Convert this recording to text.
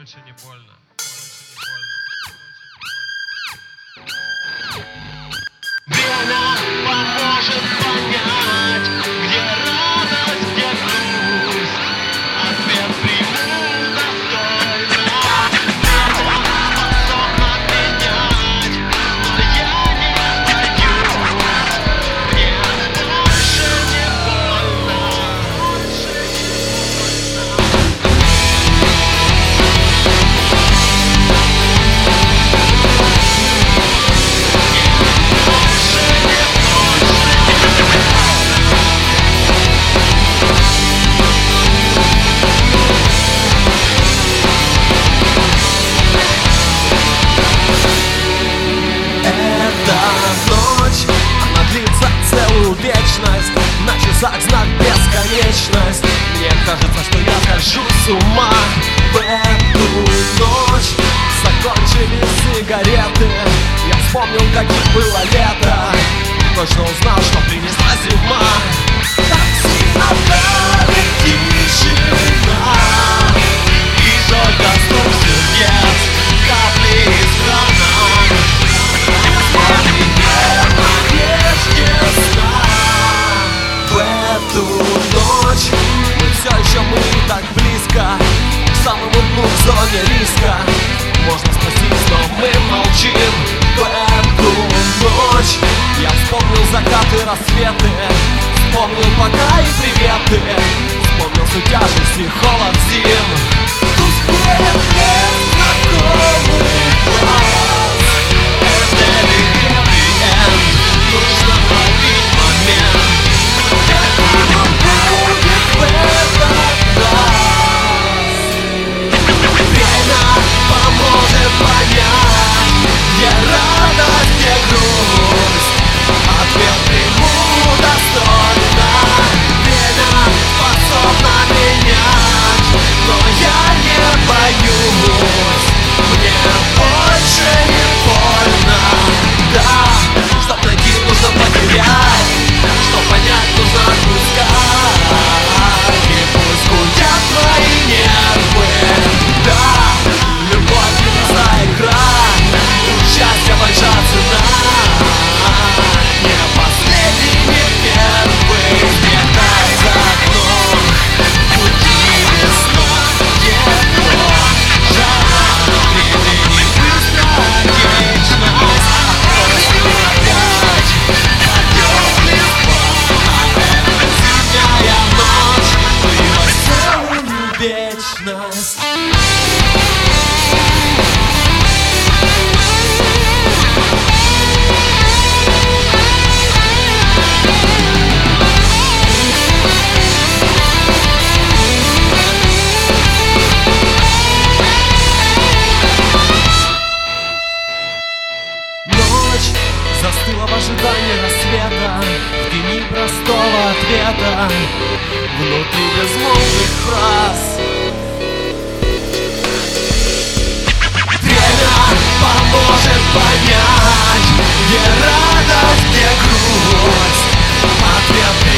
больше не больно. Время поможет понять, где радость, где грусть. Ответ приму достойно. Время способно менять, но я не боюсь. Мне больше не больно. Целую вечность, на часах знак бесконечность. Мне кажется, что я схожу с ума в эту ночь. Закончились сигареты, я вспомнил, каким было лето. Точно узнал, что принесла зима. Такси отдали, тишина, и только стук сердец, капли из крана. В эту ночь мы так близко к самому дну в зоне риска. Можно спастись, но мы молчим. В эту ночь я вспомнил закаты, рассветы, вспомнил пока и приветы, вспомнил всю тяжесть и холод зим. Успеет незнакомый глаз. Это ли happy end? Нужно ловить момент. Это будет в этот раз. Время поможет понять, где радость, где грусть. Ответ приму достойно. Время способно менять, но я не боюсь. Мне больше не больно. Да, чтоб найти, нужно потерять. Чтоб понять, нужно отпускать. И пусть гудят твои нервы. Да, любовь не за игра. У счастья большая цена. Не последний, не первый. Светай за окном. Пути весна, тепло, жара. Времени быстро, вечность. Опять пойдет легко. Зимняя ночь, мы целую вечность. Ночь застыла в ожидании рассвета, в тени простого ответа, внутри безмолвных фраз. Время поможет понять, где радость, где грусть. Ответ